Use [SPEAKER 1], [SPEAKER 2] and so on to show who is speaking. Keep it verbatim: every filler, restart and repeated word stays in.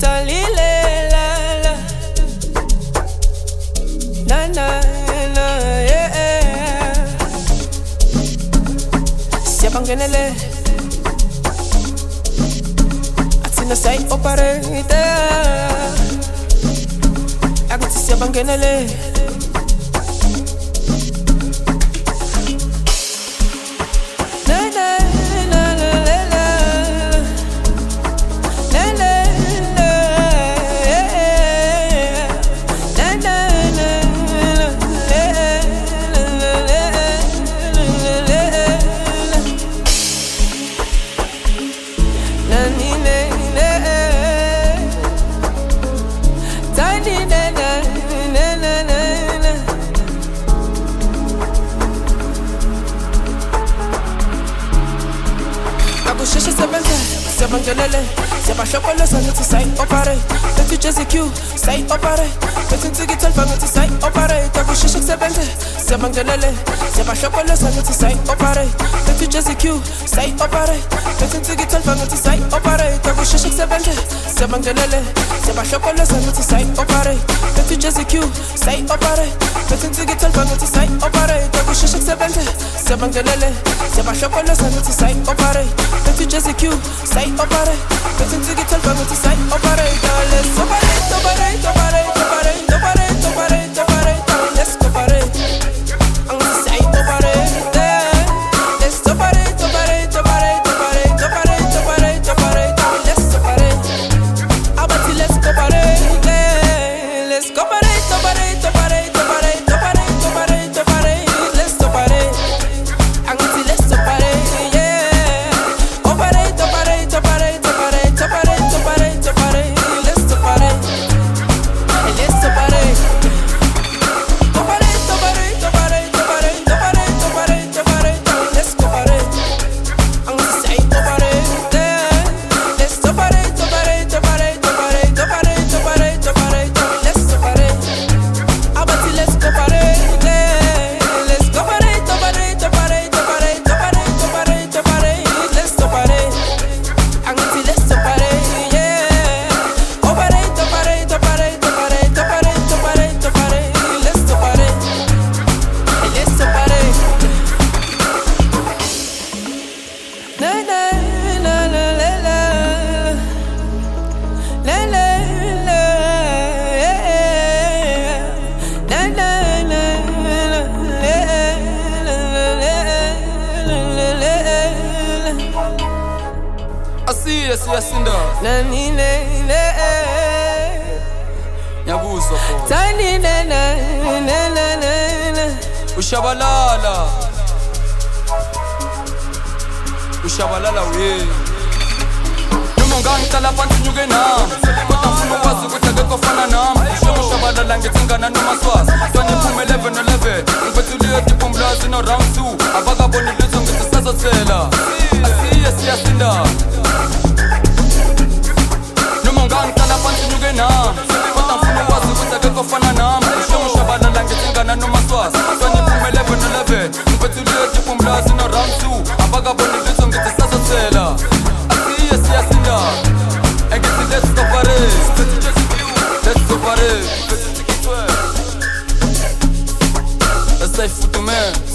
[SPEAKER 1] Talile la la na na na yeah. Siyabangenele atina say operator agati siyabangenele Siyabangenele, siyabashokolo sangithi say operate. Lethu Jazzy Q, say operate. Lethu Ntikitol fangithi say operate. Akusheshe kusebenze, siyabangenele, siyabashokolo sangithi say operate. Lethu Jazzy Q, say operate. Lethu Ntikitol fangithi say operate. Akusheshe kusebenze, siyabangenele, siyabashokolo sangithi say operate. Lethu Jazzy Q, say operate. Lethu Ntikitol fangithi say operate. Akusheshe kusebenze, siyabangenele, siyabashokolo sangithi say operate. Lethu Jazzy Q, say operate. Let's Ntikitol fangithi say operate. Let's operate, operate, operate, operate, operate, operate, operate. Let's operate. I'm gonna say operate. Let's operate, operate, operate, operate, operate, operate, operate. Let's operate. How about you? Let's operate. Let's operate, operate, operate, operate, operate, operate, operate. Let's operate. I'm gonna say let's operate.
[SPEAKER 2] Siyasinda
[SPEAKER 1] nani ne ne
[SPEAKER 2] Nyabuzo ko
[SPEAKER 1] Tani ne ne ne ne ne
[SPEAKER 2] Ushabalala Ushabalala we Noma ngangicala phansi nyuke nami kodwa ngifuna ukwazi ukuthi akekho ofana nami Usho ushabalala ngithingana noma swazi Twenty phuma eleven eleven ngifethuliwe diphumlazi no round two abakaboni lutho ngithi sazothela Asiye siyasinda ngangicala phansi nyuke nami kodwa ngifuna ukwazi ukuthi akekho ofana nami Usho ushabalala ngithingana noma swazi Twenty phuma eleven eleven ngifethuliwe diphumlazi no round two abakaboni lutho ngithi sazothela Asiye siyasinda engithi let's operate let's operate Let's say foot to man